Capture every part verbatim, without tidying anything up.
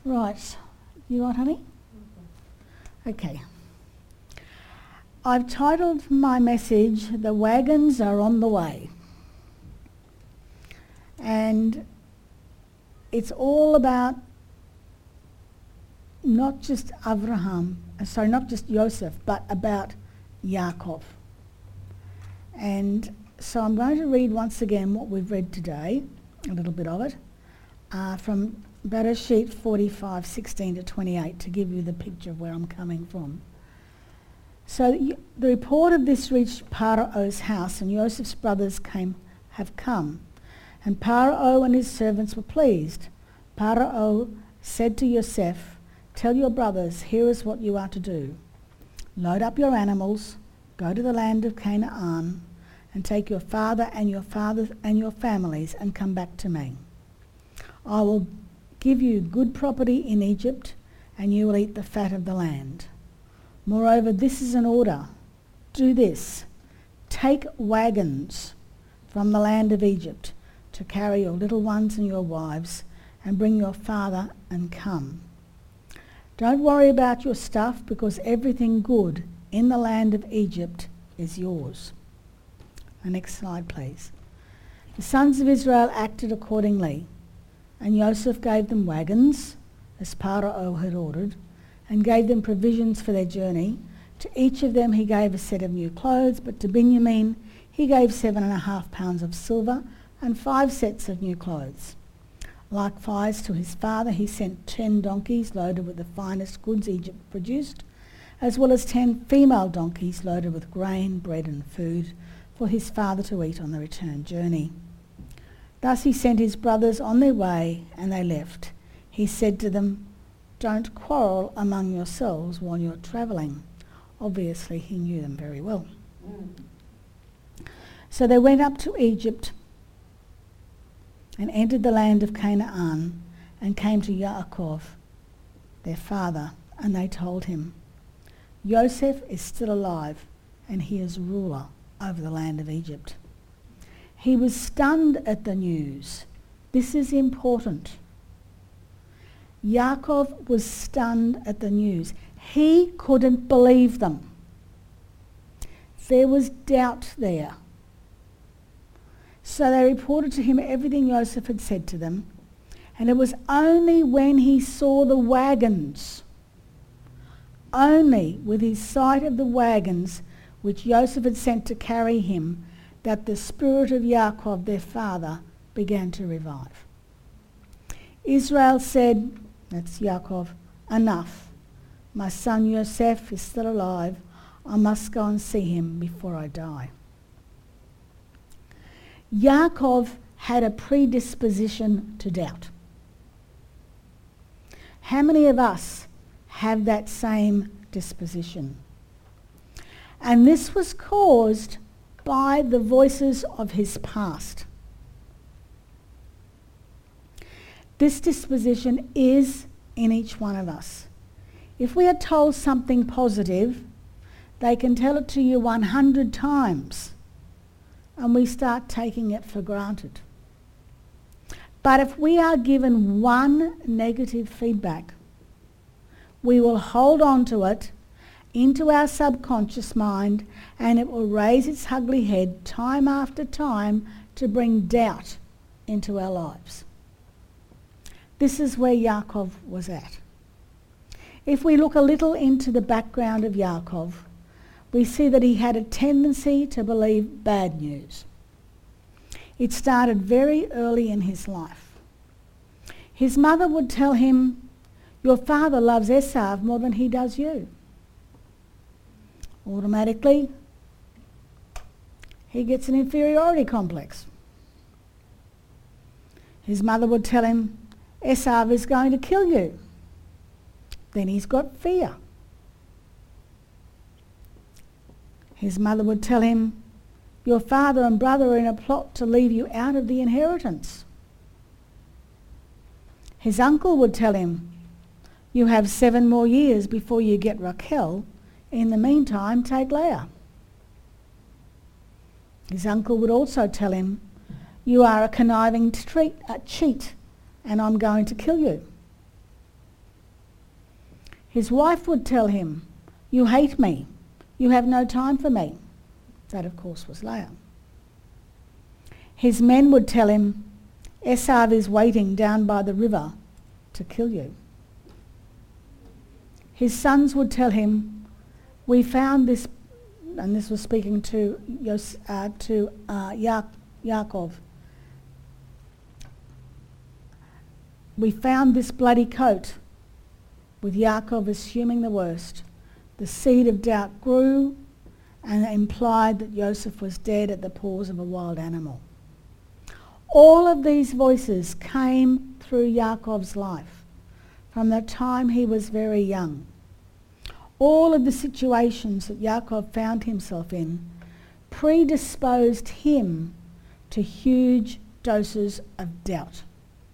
Right. You want honey? Okay. I've titled my message, "The Wagons Are on the Way." And it's all about not just Abraham, uh, sorry, not just Joseph, but about Yaakov. And so I'm going to read once again what we've read today, a little bit of it, uh, from Bereshit forty-five, sixteen to twenty-eight, to give you the picture of where I'm coming from. So the, the report of this reached Paro's house, and Joseph's brothers came, have come. And Paro and his servants were pleased. Paro said to Yosef, "Tell your brothers, here is what you are to do. Load up your animals, go to the land of Canaan, and take your father and your father and your families and come back to me. I will give you good property in Egypt, and you will eat the fat of the land. Moreover, this is an order. Do this. Take wagons from the land of Egypt to carry your little ones and your wives, and bring your father and come. Don't worry about your stuff, because everything good in the land of Egypt is yours." The next slide, please. The sons of Israel acted accordingly, and Joseph gave them wagons, as Paro had ordered, and gave them provisions for their journey. To each of them he gave a set of new clothes, but to Benjamin he gave seven and a half pounds of silver and five sets of new clothes. Likewise to his father he sent ten donkeys loaded with the finest goods Egypt produced, as well as ten female donkeys loaded with grain, bread and food for his father to eat on the return journey. Thus he sent his brothers on their way, and they left. He said to them, "Don't quarrel among yourselves while you're travelling." Obviously he knew them very well. Mm. So they went up to Egypt and entered the land of Canaan, and came to Yaakov, their father, and they told him, "Joseph is still alive, and he is ruler over the land of Egypt." He was stunned at the news. This is important. Yaakov was stunned at the news. He couldn't believe them. There was doubt there. So they reported to him everything Joseph had said to them, and it was only when he saw the wagons, only with his sight of the wagons which Joseph had sent to carry him, that the spirit of Yaakov, their father, began to revive. Israel said, that's Yaakov, "Enough. My son Yosef is still alive. I must go and see him before I die." Yaakov had a predisposition to doubt. How many of us have that same disposition? And this was caused by the voices of his past. This disposition is in each one of us. If we are told something positive, they can tell it to you one hundred times, and we start taking it for granted. But if we are given one negative feedback, we will hold on to it into our subconscious mind, and it will raise its ugly head time after time to bring doubt into our lives. This is where Yaakov was at. If we look a little into the background of Yaakov, we see that he had a tendency to believe bad news. It started very early in his life. His mother would tell him, "Your father loves Esav more than he does you." Automatically, he gets an inferiority complex. His mother would tell him, "Esav is going to kill you." Then he's got fear. His mother would tell him, "Your father and brother are in a plot to leave you out of the inheritance." His uncle would tell him, "You have seven more years before you get Raquel. In the meantime, take Leah." His uncle would also tell him, "You are a conniving treat, a cheat, and I'm going to kill you." His wife would tell him, "You hate me. You have no time for me." That, of course, was Leah. His men would tell him, "Esau is waiting down by the river to kill you." His sons would tell him, "We found this," and this was speaking to Yos, uh, to uh, ya- Yaakov, "We found this bloody coat," with Yaakov assuming the worst. The seed of doubt grew and implied that Joseph was dead at the paws of a wild animal. All of these voices came through Yaakov's life from the time he was very young. All of the situations that Yaakov found himself in predisposed him to huge doses of doubt.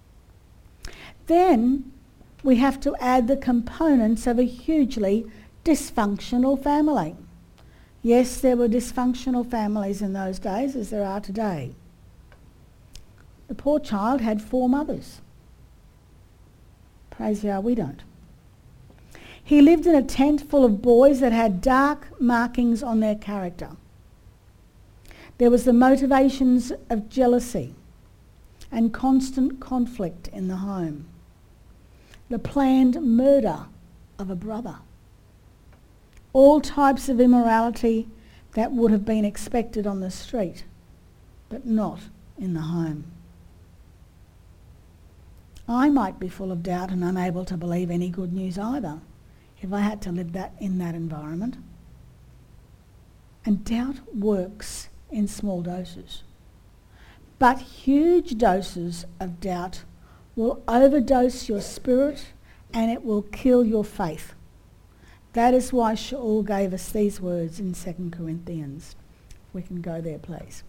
Then we have to add the components of a hugely dysfunctional family. Yes, there were dysfunctional families in those days, as there are today. The poor child had four mothers. Praise Yah, we don't. He lived in a tent full of boys that had dark markings on their character. There was the motivations of jealousy and constant conflict in the home. The planned murder of a brother. All types of immorality that would have been expected on the street, but not in the home. I might be full of doubt and unable to believe any good news either, if I had to live that in that environment. And doubt works in small doses. But huge doses of doubt will overdose your spirit and it will kill your faith. That is why Shaul gave us these words in Second Corinthians. We can go there, please.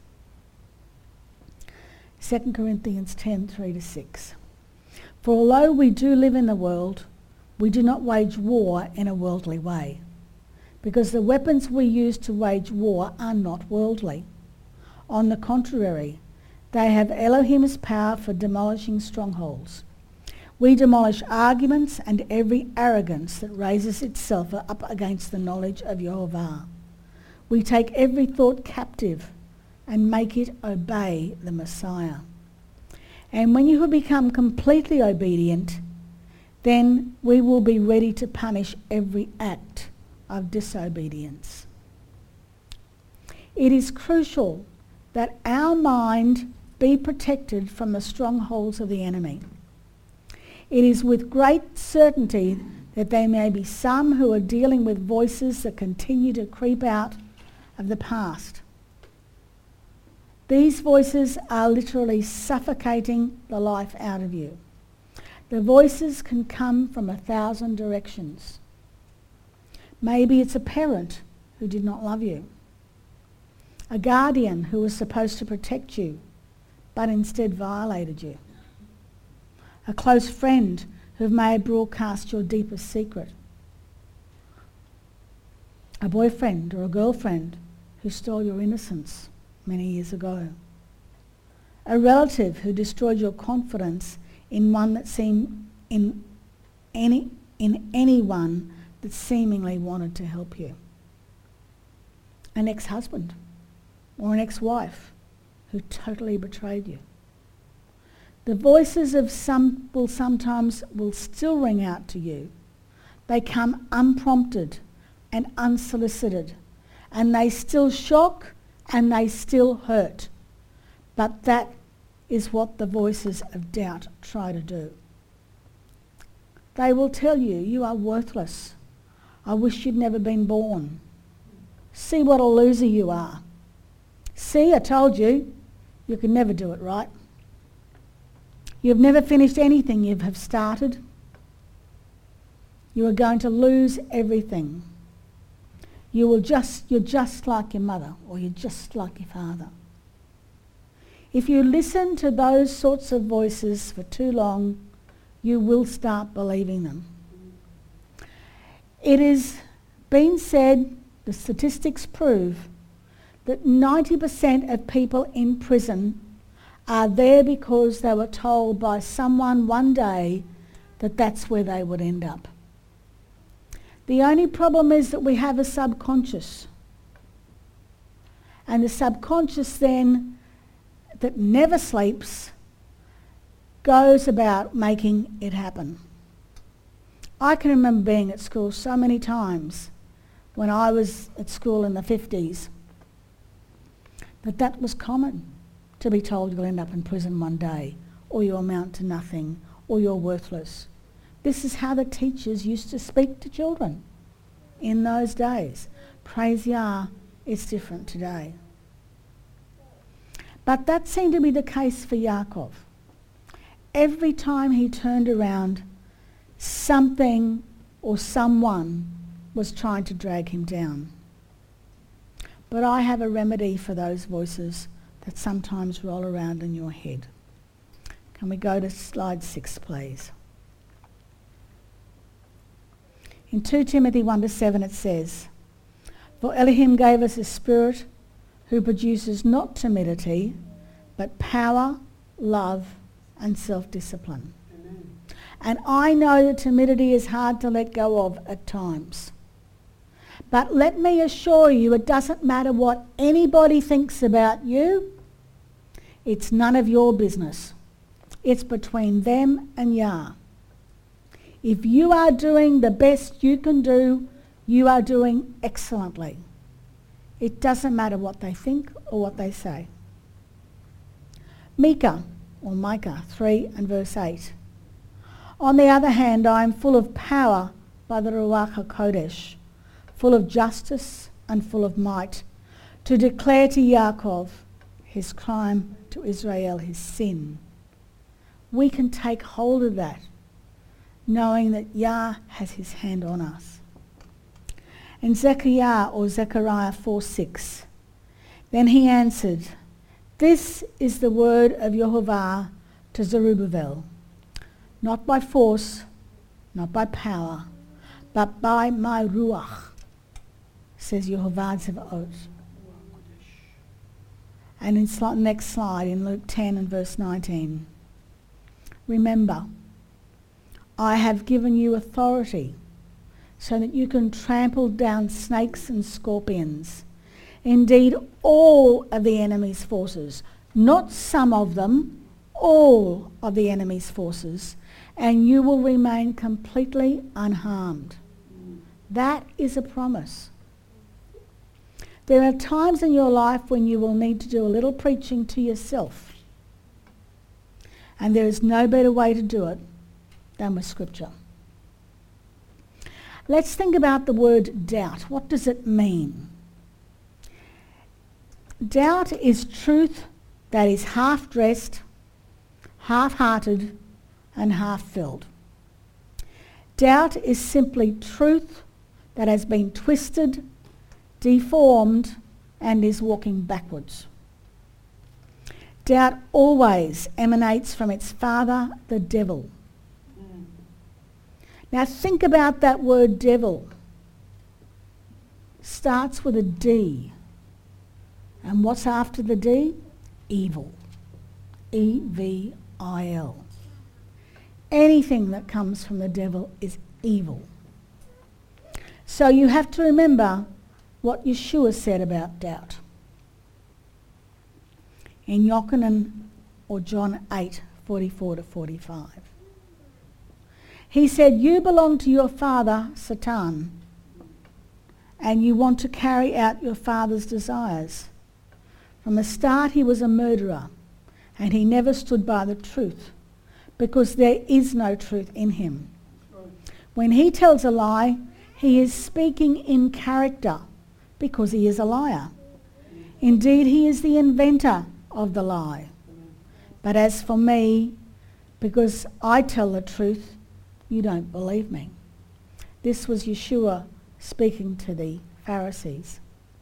Second Corinthians ten, three to six. For although we do live in the world, we do not wage war in a worldly way, because the weapons we use to wage war are not worldly. On the contrary, they have Elohim's power for demolishing strongholds. We demolish arguments and every arrogance that raises itself up against the knowledge of Yehovah. We take every thought captive and make it obey the Messiah. And when you have become completely obedient, then we will be ready to punish every act of disobedience. It is crucial that our mind be protected from the strongholds of the enemy. It is with great certainty that there may be some who are dealing with voices that continue to creep out of the past. These voices are literally suffocating the life out of you. The voices can come from a thousand directions. Maybe it's a parent who did not love you, a guardian who was supposed to protect you but instead violated you, a close friend who may have broadcast your deepest secret, a boyfriend or a girlfriend who stole your innocence many years ago, a relative who destroyed your confidence in one that seemed in any in anyone that seemingly wanted to help you, an ex-husband or an ex-wife who totally betrayed you. The voices of some will sometimes will still ring out to you. They come unprompted and unsolicited, and they still shock and they still hurt. But that is what the voices of doubt try to do. They will tell you, you are worthless. I wish you'd never been born. See what a loser you are. See, I told you, you can never do it right. You've never finished anything you have started. You are going to lose everything. You will just, you're just like your mother, or you're just like your father. If you listen to those sorts of voices for too long, you will start believing them. It has been said, the statistics prove, that ninety percent of people in prison are there because they were told by someone one day that that's where they would end up. The only problem is that we have a subconscious. And the subconscious then, that never sleeps, goes about making it happen. I can remember being at school so many times when I was at school in the fifties that that was common, to be told you'll end up in prison one day, or you amount to nothing, or you're worthless. This is how the teachers used to speak to children in those days. Praise Yah, it's different today. But that seemed to be the case for Yaakov. Every time he turned around, something or someone was trying to drag him down. But I have a remedy for those voices that sometimes roll around in your head. Can we go to slide six, please? In two Timothy one to seven it says, "For Elohim gave us a spirit who produces not timidity, but power, love, and self-discipline." Amen. And I know that timidity is hard to let go of at times. But let me assure you, it doesn't matter what anybody thinks about you. It's none of your business. It's between them and Yah. If you are doing the best you can do, you are doing excellently. It doesn't matter what they think or what they say. Micah, or Micah three and verse eight. "On the other hand, I am full of power by the Ruach HaKodesh, full of justice and full of might, to declare to Yaakov his crime, to Israel his sin." We can take hold of that, knowing that Yah has his hand on us. In Zechariah or Zechariah four six, "Then he answered, This is the word of Yehovah to Zerubbabel, not by force, not by power, but by my Ruach, says Yehovah Zevaot." And in the next slide, in Luke ten and verse nineteen, "Remember, I have given you authority so that you can trample down snakes and scorpions, indeed all of the enemy's forces," not some of them, all of the enemy's forces, "and you will remain completely unharmed." That is a promise. There are times in your life when you will need to do a little preaching to yourself. And there is no better way to do it than with Scripture. Let's think about the word doubt. What does it mean? Doubt is truth that is half-dressed, half-hearted, and half-filled. Doubt is simply truth that has been twisted, deformed, and is walking backwards. Doubt always emanates from its father, the devil. Mm. Now think about that word devil. Starts with a D. And what's after the D? Evil. E V I L. Anything that comes from the devil is evil. So you have to remember what Yeshua said about doubt. In Yochanan or John eight, forty-four to forty-five. He said, "You belong to your father, Satan, and you want to carry out your father's desires. From the start he was a murderer, and he never stood by the truth, because there is no truth in him. When he tells a lie, he is speaking in character, because he is a liar. Indeed, he is the inventor of the lie. But as for me, because I tell the truth, you don't believe me." This was Yeshua speaking to the Pharisees.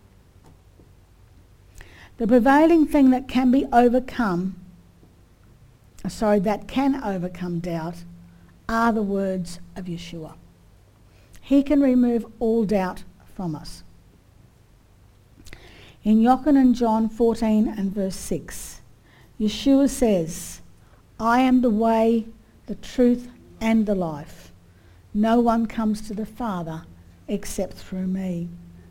The prevailing thing that can be overcome, sorry, that can overcome doubt, are the words of Yeshua. He can remove all doubt from us. In Yochanan John fourteen and verse six, Yeshua says, "I am the way, the truth, and the life. No one comes to the Father except through me.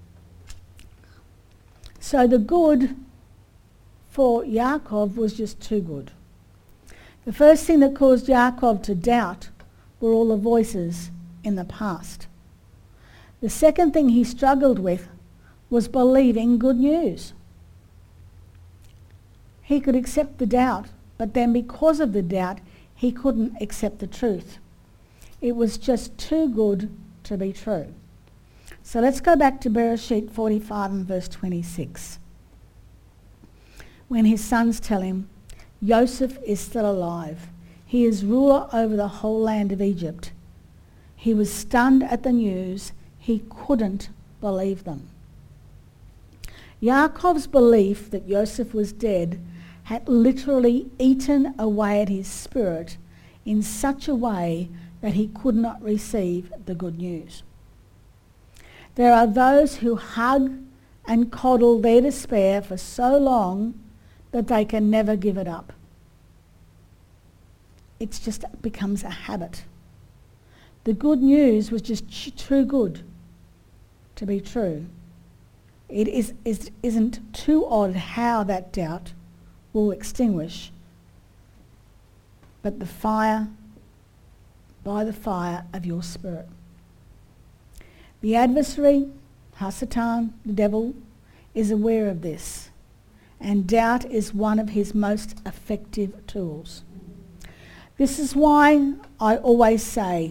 So the good for Yaakov was just too good. The first thing that caused Yaakov to doubt were all the voices in the past. The second thing he struggled with was believing good news. He could accept the doubt, but then because of the doubt, he couldn't accept the truth. It was just too good to be true. So let's go back to Bereshit forty-five and verse twenty-six. When his sons tell him, Joseph is still alive. He is ruler over the whole land of Egypt. He was stunned at the news. He couldn't believe them. Yaakov's belief that Joseph was dead had literally eaten away at his spirit in such a way that he could not receive the good news. There are those who hug and coddle their despair for so long that they can never give it up. It just becomes a habit. The good news was just ch- too good to be true. It is, is, isn't too odd how that doubt will extinguish, but the fire, by the fire of your spirit. The adversary, Hasatan, the devil, is aware of this, and doubt is one of his most effective tools. This is why I always say,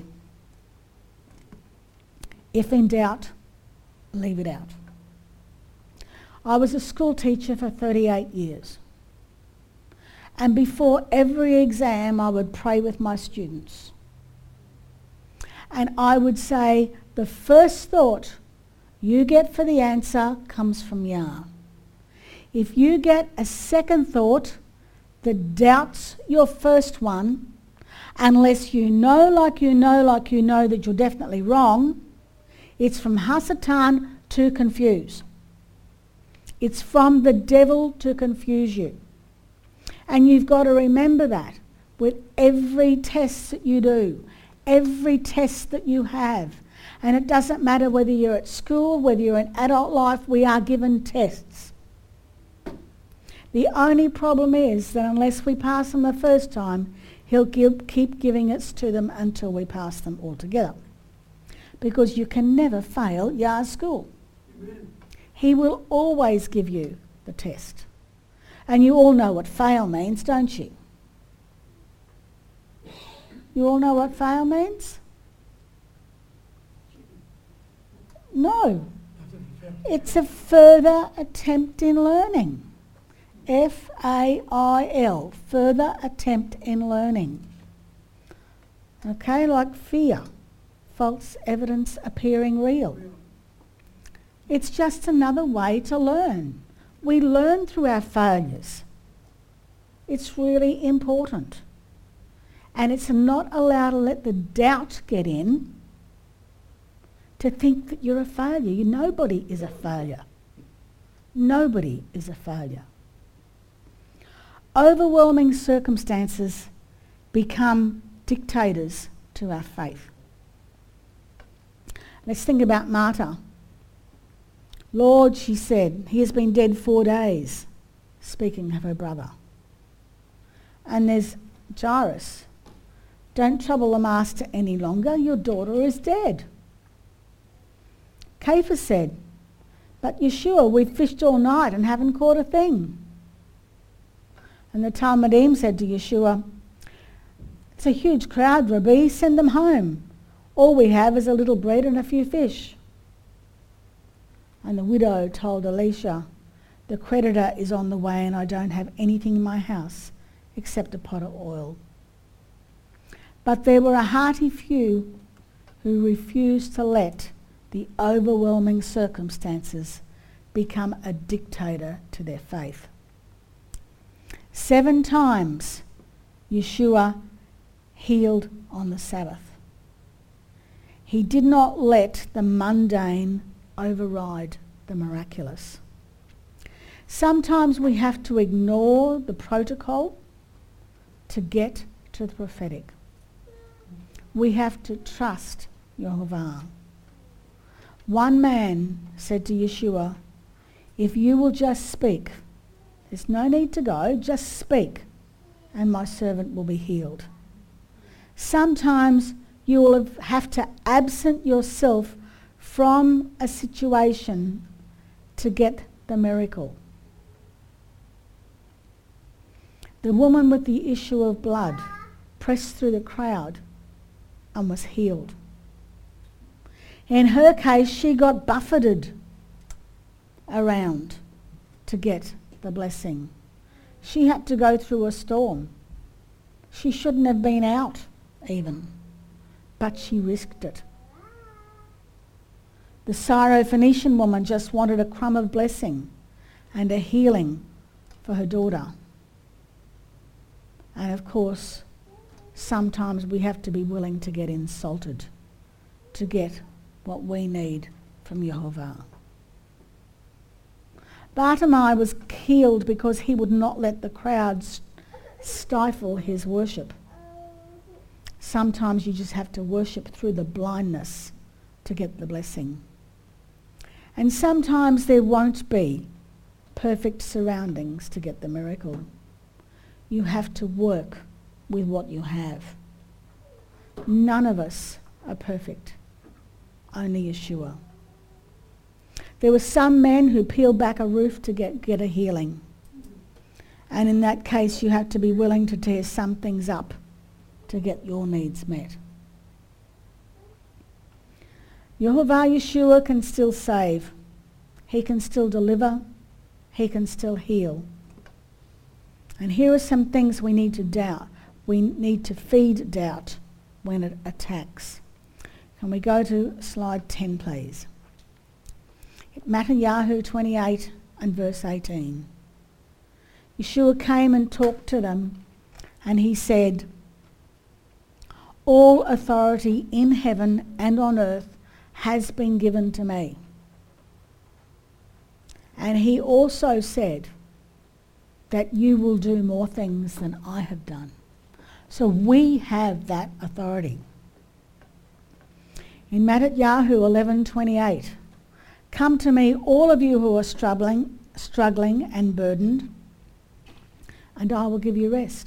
if in doubt, leave it out. I was a school teacher for thirty-eight years. And before every exam, I would pray with my students. And I would say, the first thought you get for the answer comes from Yah. If you get a second thought that doubts your first one, unless you know like you know like you know that you're definitely wrong, it's from Hasatan to confuse. It's from the devil to confuse you. And you've got to remember that with every test that you do, every test that you have. And it doesn't matter whether you're at school, whether you're in adult life, we are given tests. The only problem is that unless we pass them the first time, he'll give, keep giving us to them until we pass them altogether. Because you can never fail Yah's school. Amen. He will always give you the test. And you all know what fail means, don't you? You all know what fail means? No. It's a further attempt in learning. F A I L, further attempt in learning. Okay, like fear, false evidence appearing real. It's just another way to learn. We learn through our failures. It's really important. And it's not allowed to let the doubt get in to think that you're a failure. You, nobody is a failure. Nobody is a failure. Overwhelming circumstances become dictators to our faith. Let's think about Martha. Lord, she said, he has been dead four days, speaking of her brother. And there's Jairus. Don't trouble the master any longer, your daughter is dead. Caiaphas said, but Yeshua, we've fished all night and haven't caught a thing. And the Talmudim said to Yeshua, it's a huge crowd, Rabbi, send them home. All we have is a little bread and a few fish. And the widow told Elisha, the creditor is on the way and I don't have anything in my house except a pot of oil. But there were a hearty few who refused to let the overwhelming circumstances become a dictator to their faith. Seven times Yeshua healed on the Sabbath. He did not let the mundane override the miraculous. Sometimes we have to ignore the protocol to get to the prophetic. We have to trust Yehovah. One man said to Yeshua, if you will just speak, there's no need to go, just speak, and my servant will be healed. Sometimes you will have to absent yourself from a situation to get the miracle. The woman with the issue of blood pressed through the crowd and was healed. In her case, she got buffeted around to get the blessing. She had to go through a storm. She shouldn't have been out even, but she risked it. The Syrophoenician woman just wanted a crumb of blessing and a healing for her daughter. And of course, sometimes we have to be willing to get insulted to get what we need from Yehovah. Bartimaeus was healed because he would not let the crowds stifle his worship. Sometimes you just have to worship through the blindness to get the blessing. And sometimes there won't be perfect surroundings to get the miracle. You have to work with what you have. None of us are perfect. Only Yeshua. There were some men who peeled back a roof to get, get a healing. And in that case, you have to be willing to tear some things up to get your needs met. Yehovah Yeshua can still save. He can still deliver. He can still heal. And here are some things we need to doubt. We need to feed doubt when it attacks. Can we go to slide ten, please? Matthew twenty-eight and verse eighteen. Yeshua came and talked to them, and he said, all authority in heaven and on earth has been given to me. And he also said that you will do more things than I have done. So we have that authority. In Matthew eleven twenty-eight, come to me, all of you who are struggling, struggling and burdened, and I will give you rest.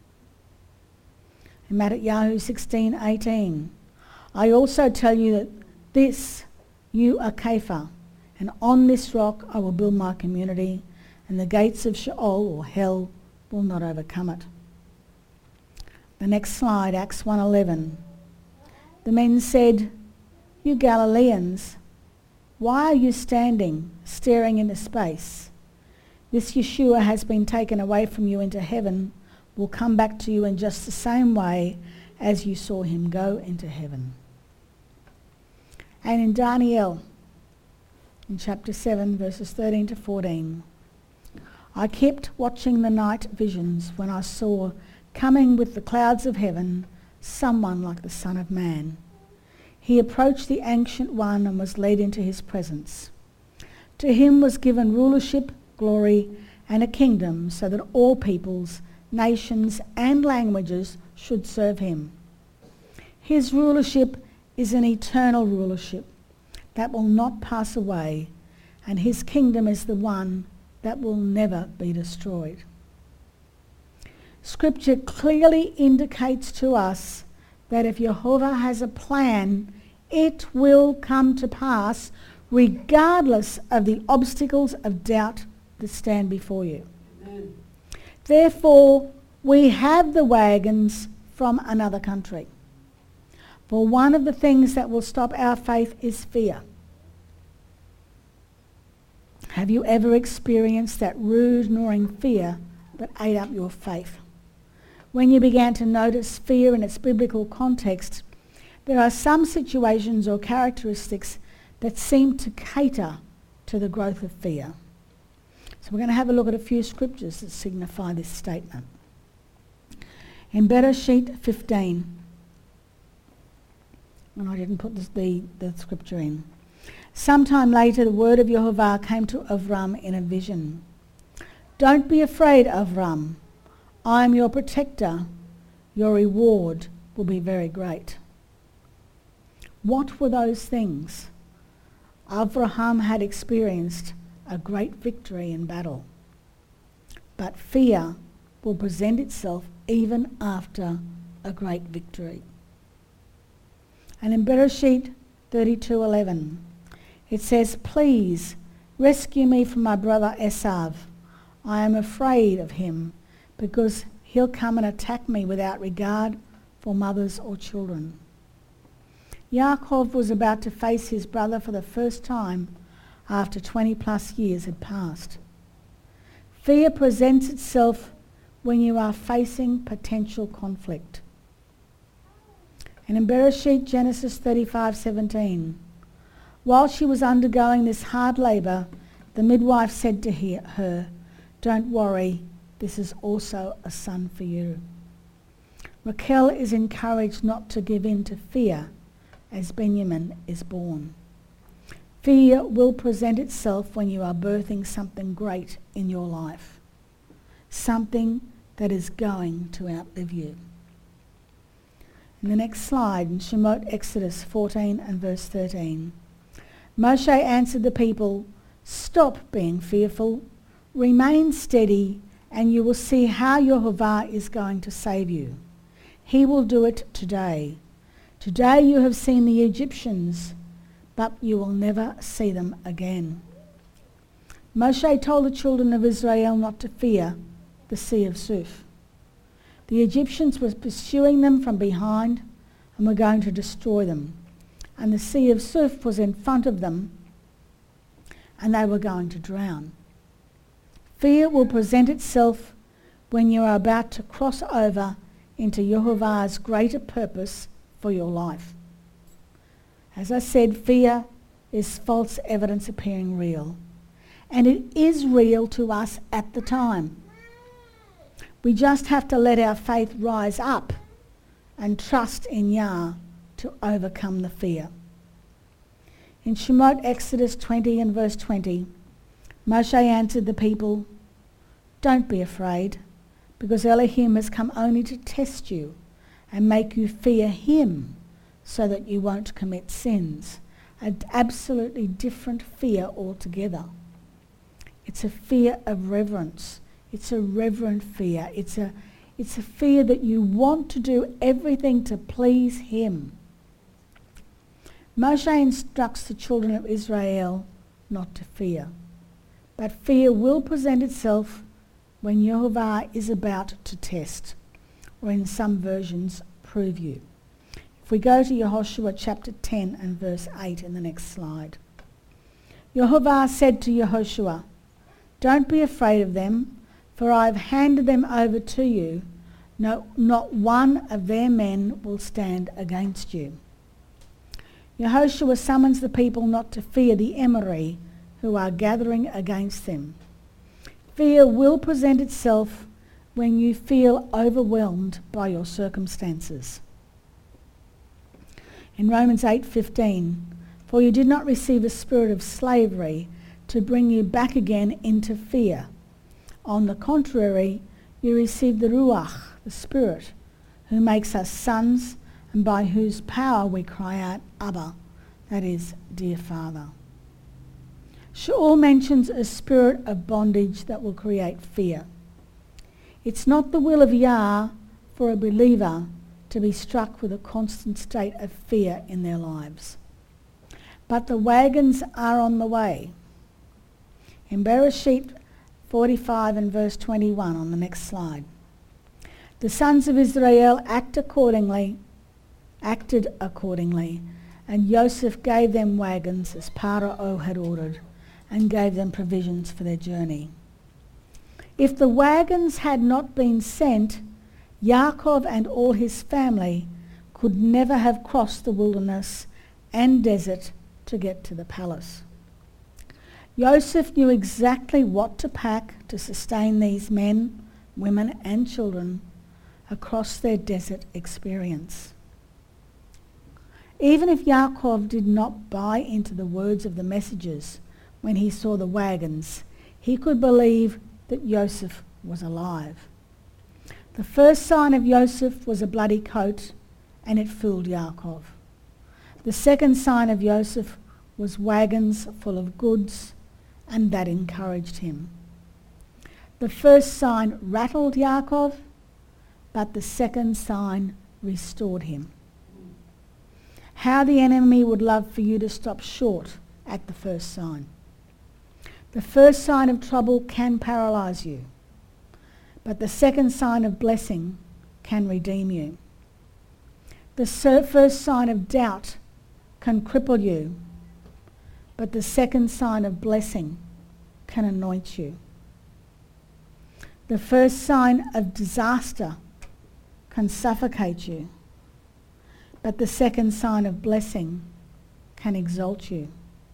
In Matthew sixteen eighteen, I also tell you that this, you are Kepha, and on this rock I will build my community, and the gates of Sheol or hell will not overcome it. The next slide, Acts one eleven. The men said, you Galileans, why are you standing, staring into space? This Yeshua has been taken away from you into heaven, will come back to you in just the same way as you saw him go into heaven. And in Daniel, in chapter seven, verses thirteen to fourteen, I kept watching the night visions when I saw coming with the clouds of heaven someone like the Son of Man. He approached the Ancient One and was led into his presence. To him was given rulership, glory, and a kingdom so that all peoples, nations, and languages should serve him. His rulership is an eternal rulership that will not pass away, and his kingdom is the one that will never be destroyed. Scripture clearly indicates to us that if Yehovah has a plan, it will come to pass regardless of the obstacles of doubt that stand before you. Amen. Therefore, we have the wagons from another country. For one of the things that will stop our faith is fear. Have you ever experienced that rude, gnawing fear that ate up your faith? When you began to notice fear in its biblical context, there are some situations or characteristics that seem to cater to the growth of fear. So we're going to have a look at a few scriptures that signify this statement. In Bereshit fifteen, and I didn't put this, the, the scripture in. Sometime later, the word of Yehovah came to Avram in a vision. Don't be afraid, Avram. I am your protector. Your reward will be very great. What were those things? Abraham had experienced a great victory in battle. But fear will present itself even after a great victory. And in Bereshit thirty-two eleven, it says, "Please rescue me from my brother Esav. I am afraid of him because he'll come and attack me without regard for mothers or children." Yaakov was about to face his brother for the first time after twenty plus years had passed. Fear presents itself when you are facing potential conflict. And in Bereshit, Genesis thirty-five seventeen, while she was undergoing this hard labour, the midwife said to her, "Don't worry, this is also a son for you." Raquel is encouraged not to give in to fear as Benjamin is born. Fear will present itself when you are birthing something great in your life, something that is going to outlive you. In the next slide, in Shemot Exodus fourteen and verse thirteen, Moshe answered the people, "Stop being fearful, remain steady, and you will see how Yehovah is going to save you. He will do it today. Today you have seen the Egyptians, but you will never see them again." Moshe told the children of Israel not to fear the Sea of Suf. The Egyptians were pursuing them from behind and were going to destroy them. And the Sea of Suf was in front of them and they were going to drown. Fear will present itself when you are about to cross over into Yehovah's greater purpose for your life. As I said, fear is false evidence appearing real. And it is real to us at the time. We just have to let our faith rise up and trust in Yah to overcome the fear. In Shemot Exodus twenty and verse twenty, Moshe answered the people, "Don't be afraid, because Elohim has come only to test you and make you fear him so that you won't commit sins." An absolutely different fear altogether. It's a fear of reverence. It's a reverent fear. It's a, it's a fear that you want to do everything to please him. Moshe instructs the children of Israel not to fear. But fear will present itself when Yehovah is about to test, or in some versions, prove you. If we go to Yehoshua chapter ten and verse eight in the next slide. Yehovah said to Yehoshua, "Don't be afraid of them, for I have handed them over to you. No, not one of their men will stand against you." Yehoshua summons the people not to fear the Emori who are gathering against them. Fear will present itself when you feel overwhelmed by your circumstances. In Romans eight fifteen, "For you did not receive a spirit of slavery to bring you back again into fear. On the contrary, you received the Ruach, the Spirit, who makes us sons, and by whose power we cry out, Abba," that is, dear Father. Shaul mentions a spirit of bondage that will create fear. It's not the will of Yah for a believer to be struck with a constant state of fear in their lives. But the wagons are on the way. In Bereshit forty-five and verse twenty-one on the next slide. The sons of Israel act accordingly, acted accordingly, and Joseph gave them wagons as Pharaoh had ordered, and gave them provisions for their journey. If the wagons had not been sent, Yaakov and all his family could never have crossed the wilderness and desert to get to the palace. Joseph knew exactly what to pack to sustain these men, women and children across their desert experience. Even if Yaakov did not buy into the words of the messengers when he saw the wagons, he could believe that Joseph was alive. The first sign of Joseph was a bloody coat, and it fooled Yaakov. The second sign of Joseph was wagons full of goods, and that encouraged him. The first sign rattled Yaakov, but the second sign restored him. How the enemy would love for you to stop short at the first sign. The first sign of trouble can paralyse you, but the second sign of blessing can redeem you. The first sign of doubt can cripple you, but the second sign of blessing can anoint you. The first sign of disaster can suffocate you, but the second sign of blessing can exalt you.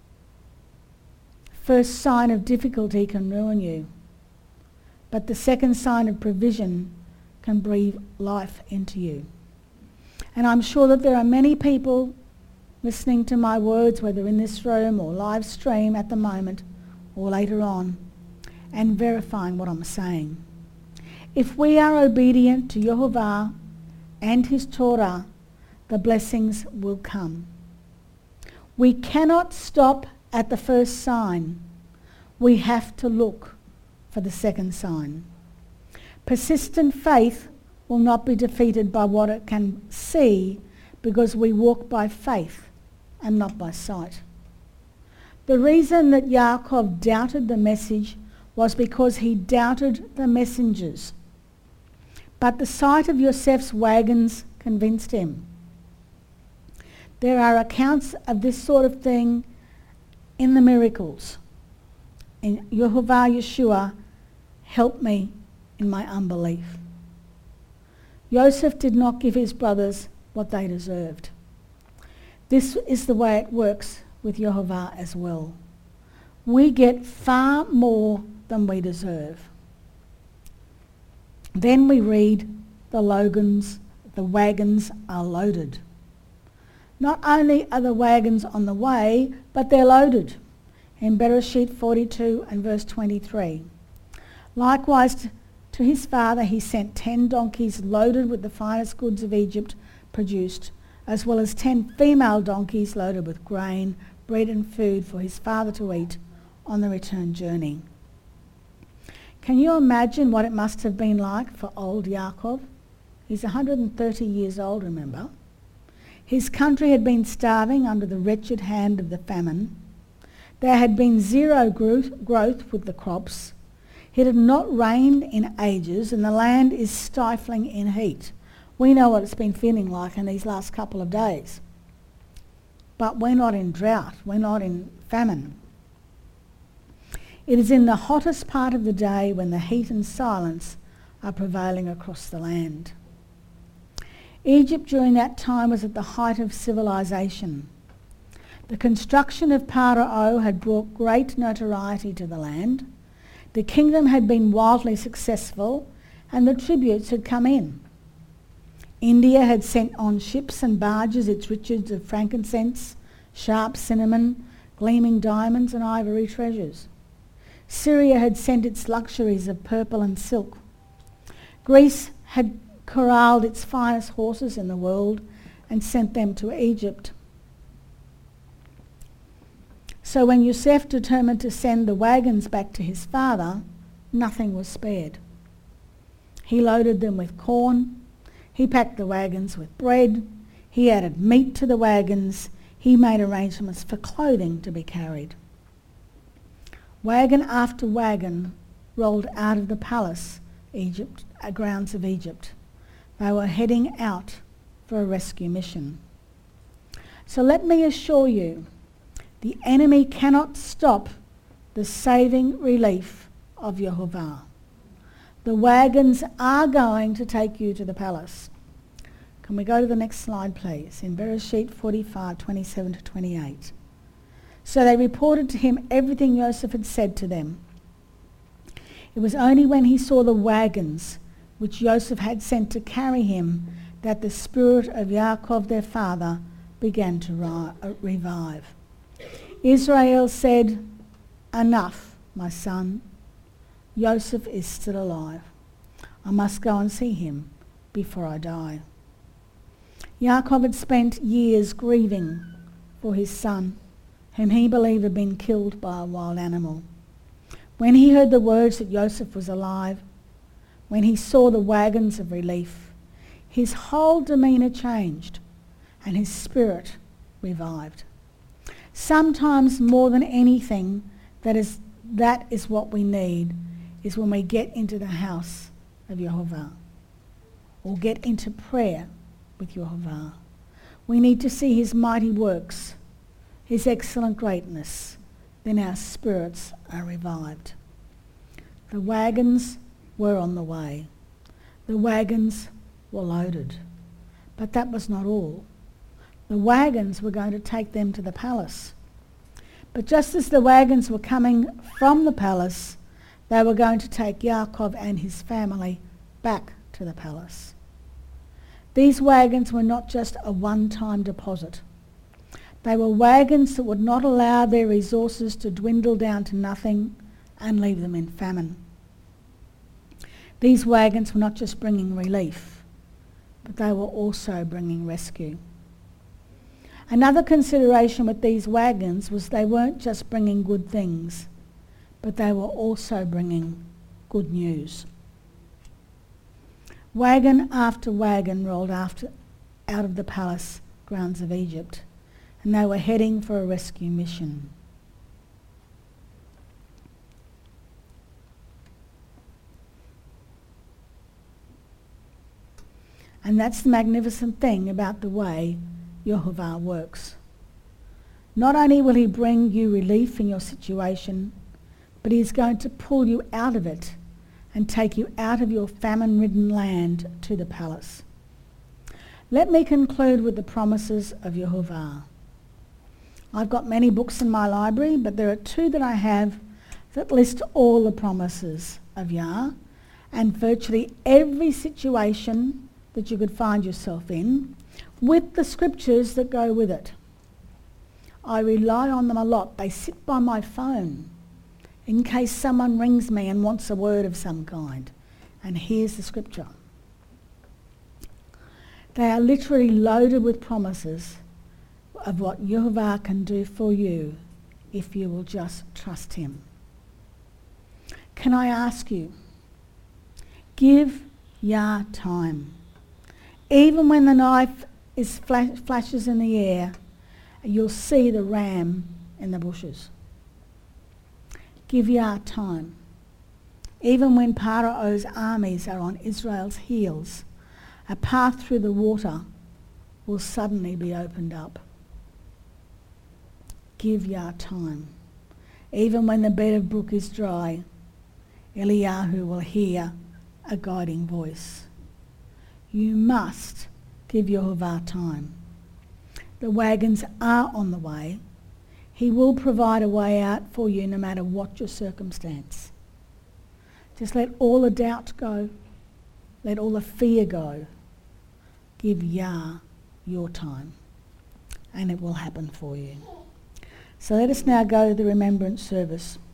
First sign of difficulty can ruin you, but the second sign of provision can breathe life into you. And I'm sure that there are many people listening to my words, whether in this room or live stream at the moment or later on, and verifying what I'm saying. If we are obedient to Yehovah and his Torah, the blessings will come. We cannot stop at the first sign. We have to look for the second sign. Persistent faith will not be defeated by what it can see, because we walk by faith and not by sight. The reason that Yaakov doubted the message was because he doubted the messengers. But the sight of Yosef's wagons convinced him. There are accounts of this sort of thing in the miracles. In Yehovah Yeshua, help me in my unbelief. Joseph did not give his brothers what they deserved. This is the way it works with Yehovah as well. We get far more than we deserve. Then we read the wagons, the wagons are loaded. Not only are the wagons on the way, but they're loaded. In Bereshit forty-two and verse twenty-three. Likewise, to his father he sent ten donkeys loaded with the finest goods of Egypt produced, as well as ten female donkeys loaded with grain, bread and food for his father to eat on the return journey. Can you imagine what it must have been like for old Yaakov? He's one hundred thirty years old, remember. His country had been starving under the wretched hand of the famine. There had been zero growth, growth with the crops. It had not rained in ages, and the land is stifling in heat. We know what it's been feeling like in these last couple of days. But we're not in drought. We're not in famine. It is in the hottest part of the day when the heat and silence are prevailing across the land. Egypt during that time was at the height of civilization. The construction of Pharaoh had brought great notoriety to the land. The kingdom had been wildly successful, and the tributes had come in. India had sent on ships and barges its riches of frankincense, sharp cinnamon, gleaming diamonds and ivory treasures. Syria had sent its luxuries of purple and silk. Greece had corralled its finest horses in the world and sent them to Egypt. So when Yosef determined to send the wagons back to his father, nothing was spared. He loaded them with corn. He packed the wagons with bread. He added meat to the wagons. He made arrangements for clothing to be carried. Wagon after wagon rolled out of the palace, Egypt, uh, grounds of Egypt. They were heading out for a rescue mission. So let me assure you, the enemy cannot stop the saving relief of Yehovah. The wagons are going to take you to the palace. Can we go to the next slide, please? In Bereshit forty-five, twenty-seven to twenty-eight. So they reported to him everything Joseph had said to them. It was only when he saw the wagons which Joseph had sent to carry him that the spirit of Yaakov their father began to ri- revive. Israel said, "Enough, my son. Joseph is still alive. I must go and see him before I die." Yaakov had spent years grieving for his son, whom he believed had been killed by a wild animal. When he heard the words that Joseph was alive, when he saw the wagons of relief, his whole demeanour changed and his spirit revived. Sometimes more than anything, that is, that is what we need, is when we get into the house of Yehovah or get into prayer with Yehovah. We need to see his mighty works, his excellent greatness. Then our spirits are revived. The wagons were on the way. The wagons were loaded. But that was not all. The wagons were going to take them to the palace. But just as the wagons were coming from the palace, they were going to take Yaakov and his family back to the palace. These wagons were not just a one-time deposit. They were wagons that would not allow their resources to dwindle down to nothing and leave them in famine. These wagons were not just bringing relief, but they were also bringing rescue. Another consideration with these wagons was they weren't just bringing good things, but they were also bringing good news. Wagon after wagon rolled after, out of the palace grounds of Egypt, and they were heading for a rescue mission. And that's the magnificent thing about the way Yehovah works. Not only will he bring you relief in your situation, but he is going to pull you out of it and take you out of your famine-ridden land to the palace. Let me conclude with the promises of Yehovah. I've got many books in my library, but there are two that I have that list all the promises of Yah and virtually every situation that you could find yourself in, with the scriptures that go with it. I rely on them a lot. They sit by my phone in case someone rings me and wants a word of some kind. And here's the scripture. They are literally loaded with promises of what Yehovah can do for you if you will just trust him. Can I ask you, give Yah time. Even when the knife is flash, flashes in the air, you'll see the ram in the bushes. Give Yah time. Even when Pharaoh's armies are on Israel's heels, a path through the water will suddenly be opened up. Give Yah time. Even when the bed of brook is dry, Eliyahu will hear a guiding voice. You must give Yehovah time. The wagons are on the way. He will provide a way out for you no matter what your circumstance. Just let all the doubt go. Let all the fear go. Give Yah your time and it will happen for you. So let us now go to the remembrance service.